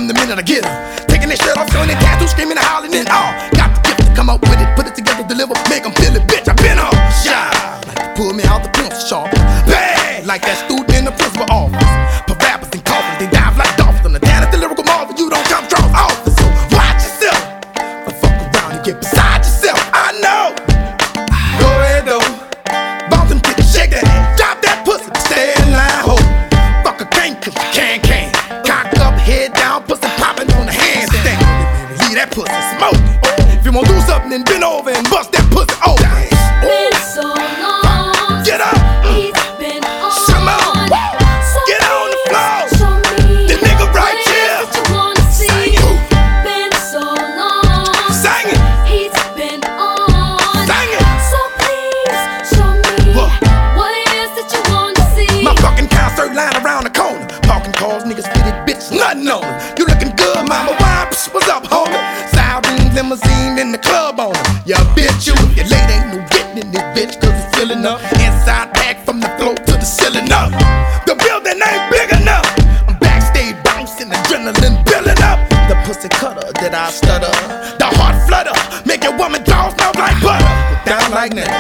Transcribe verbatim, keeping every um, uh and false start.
the minute I get her. Taking that shirt off, showing that tattoo, screaming and hollering and all. Got the gift to come up with it, put it together, deliver, make them feel it, bitch. I been on shy, like to pull me out the pencil sharp. Bad, like that student in the principal office. Put rappers in coffins, they dive like dolphins. On the down at the lyrical marvel, you don't come from office. So watch yourself, or fuck around and get beside yourself. I know. Go ahead though, bounce them titties, shake that ass, drop that pussy, stay in line, ho. Fuck a can't, cause you can, can. Cock up, head down, pussy popping on the handstand. Leave that pussy smoking. If you wanna do something, then bend over and bust that pussy open. Been so long. Get up. He's been on. Come on. So Get on the floor. show me The nigga right what it here. is that you wanna see. Sing it. Been so long. Sing it. He's been on. Sing it. So please show me What? what it is that you wanna see. My fucking concert line around the corner. Parking cars, niggas fitted, bitch, nothing on them. You looking good, mama, why? Psh, what's up, homie? Siren limousine in the club on them. Yeah, bitch, you, if your lady ain't no getting in this bitch, cause it's filling up. Inside pack from the floor to the ceiling up. The building ain't big enough. I'm backstage bouncing, adrenaline building up. The pussy cutter that I stutter. The heart flutter, make your woman jaws melt like butter. Down like that.